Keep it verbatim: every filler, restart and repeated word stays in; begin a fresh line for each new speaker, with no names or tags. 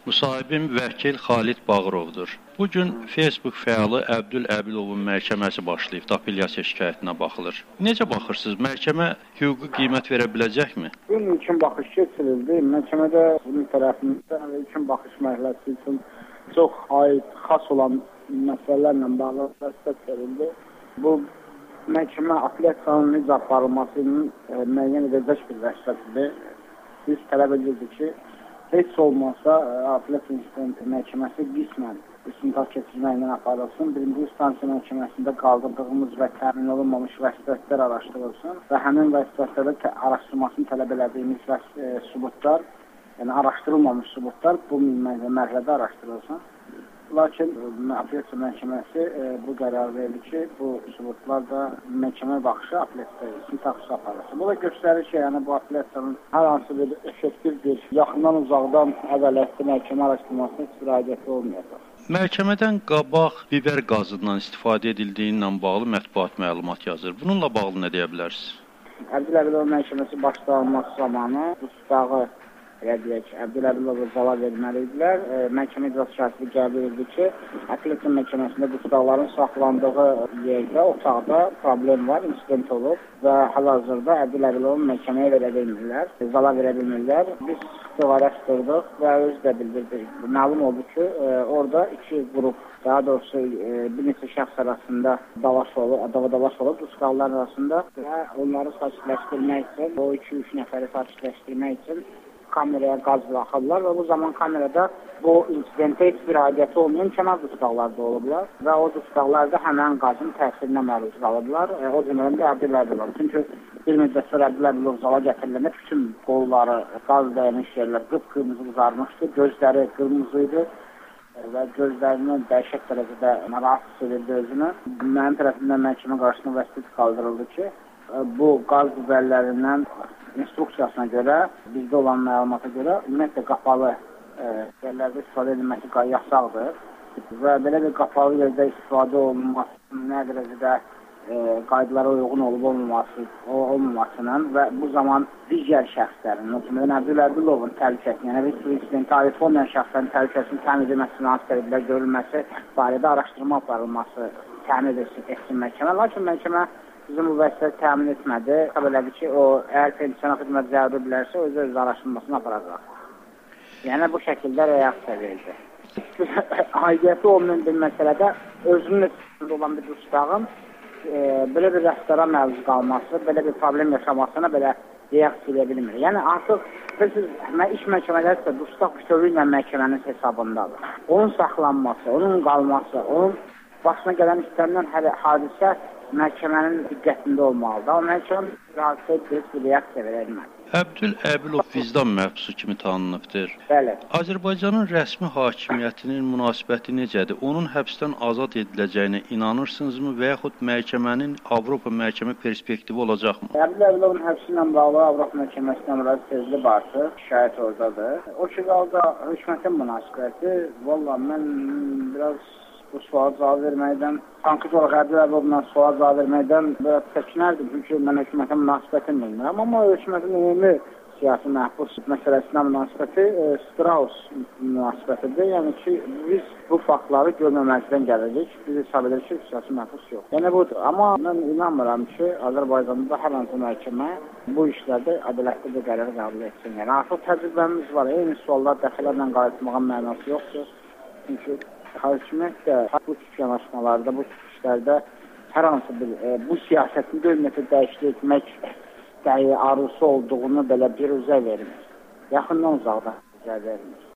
Müsahibim vəkil Xalid Bağırovdur. Bugün Facebook fəalı Əbdül Əbilovun məhkəməsi başlayıb, apellyasiya şikayətinə baxılır. Necə baxırsınız? Məhkəmə hüquqi qiymət verə biləcəkmi?
Bunun üçün baxış keçirildi. Məhkəmədə bunun tərəfindən üçün baxış mərhələsi üçün çox aid, xas olan məsələlərlə bağlı vəsat verildi. Bu məhkəmə apellyasiyanın necə aparılmasının e, müəyyən edəcək bir vəsatdır. Biz tələb edirdik ki, heç olmasa apellyasiya instansiya məhkəməsi qismən istintaq keçirməklə aparılsın. Birinci instansiya məhkəməsində qaldırdığımız və təmin olunmamış vəsatətlər araşdırılsın və həmin vəsatətlərdə araşdırmasını tələb elədiyimiz və e, sübutlar, yəni araşdırılmamış sübutlar bu mərhələdə araşdırılsın. Lakin apellyasiya məhkəməsi e, bu qərar verdi ki, bu sübutlar da məhkəmə baxışı apellyasiya istintaqçısı aparılsın. Bu da göstərir ki, yəni bu apellyasiyanın hər hansı bir effektiv bir yaxından uzaqdan əvvələtli məhkəmə araşdırmasına heç bir aidiyyəti olmayacaq.
Məhkəmədən qabaq biber qazından istifadə edildiyi ilə bağlı mətbuat məlumat yazır. Bununla bağlı nə deyə bilərsiniz?
Əbdül Əbilov məhkəməsi başlanması zamanı bu tutağı elə deyək, Əbdül Əbilovu zala verməli idilər. E, məhkəmə icra şərti qəbul edildi ki, apellyasiya məhkəməsində bu tutaqların saxlandığı yerdə, otaqda problem var, insident olub və hal-hazırda Əbdül Əbilovu məhkəməyə verə bilmirlər, zala verə bilmirlər. Biz sıxlıq araşdırdıq və öz də bildirdik. Məlum oldu ki, e, orada iki qrup, daha doğrusu e, bir neçə şəxs arasında dalaş olub, adava dalaş olub bu tutaqlar arasında və onları sakitləşdirmək üçün, o iki üç nəfəri sakitləşdirmək üçün kameraya qaz buraxırlar və bu zaman kamerada bu insidentə heç bir aidiyyəti olmayan kənar tutaqlarda olublar və o tutaqlarda həmən qazın təsirinə məruz qalıblar. E, o cümlədən də Əbdül Əbilov. Çünki bir müddət sonra Əbdül Əbilov zala gətiriləndə bütün qolları, qaz dəymiş yerlər qıpqırmızı qızarmışdı, gözləri qırmızı idi və gözlərini dəhşət dərəcədə narahat edirdi özünü. Mənim tərəfimdən məhkəmə qarşısına vəsait qaldırıldı ki, bu qaz biberlərindən instruksiyasına görə, bizdə olan məlumata görə ümumiyyətlə qapalı e, yerlərdə istifadə edilməsi yasaqdır və belə bir qapalı yerdə istifadə olunması nə dərəcədə e, qaydalara uyğun olub olmaması, olmamasının və bu zaman digər şəxslərin, o cümlədən Əbdül Əbilovun təhlükəsini, yəni bir insidentə aid olmayan şəxslərin təhlükəsinin təmin edilməsi, münasibətlər görülməsi barədə araşdırma aparılması təmin etsin məhkəmə. Lakin məhkəmə bizim bu vəsaiət təmin etmədi. Xəbər elədi ki, o əgər pensiona xidmət zəruri bilərsə, özü öz araşdırmasını aparacaq. Yəni bu şəkildə reaksiya verdi. Aidiyyəti olmayan bir məsələdə özünün üstündə olan bir dustağın e, belə bir rəftara məruz qalması, belə bir problem yaşamasına belə reaksiya edə bilmir. Yəni artıq siz, iş məhkəmələri isə dustaq bütövlüyü ilə məhkəmənin hesabındadır. Onun saxlanması, onun qalması, onun başına gələn istənilən hadisə məhkəmənin diqqətində olmalıdır. O məhkəmə müraciət edib bir reaksiya verə bilməz.
Əbdül Əbilov vicdan məhbusu kimi tanınıbdır.
Bəli.
Azərbaycanın rəsmi hakimiyyətinin münasibəti necədir? Onun həbsdən azad ediləcəyinə inanırsınızmı və yaxud məhkəmənin Avropa məhkəmə perspektivi olacaqmı?
Əbdül Əbilovun həbsi ilə bağlı Avropa məhkəməsinə müraciət edilib artıq, şikayət oradadır. O ki, qaldı hökumətin münasibəti, valla mən biraz bu suala cavab verməkdən, konkret olaraq Əbdül Əbilovla suala cavab verməkdən biraz çəkinərdim, çünki mən hökumətin münasibətini bilmirəm. Amma hökumətin ümumi siyasi məhbus məsələsinə münasibəti e, Strauss münasibətidir. Yəni ki, biz bu faktları görməməkdən gəlirik. Biz hesab edirik ki, siyasi məhbus yox. Yəni budur. Amma mən inanmıram ki, Azərbaycanda hər hansı məhkəmə bu işlərdə ədalətli bir qərar qəbul etsin. Yəni artıq təcrübəmiz var. Eyni suallar dəfələrlə qayıtmağın mənası yoxdur. Çünki hakimiyyət də bu tip yanaşmalarda, bu tip işlərdə hər hansı bir e, bu siyasətində ümumiyyətlə dəyişiklik etmək dəyi arzusu olduğunu belə bir üzə vermir. Yaxından uzaqdan üzə vermir.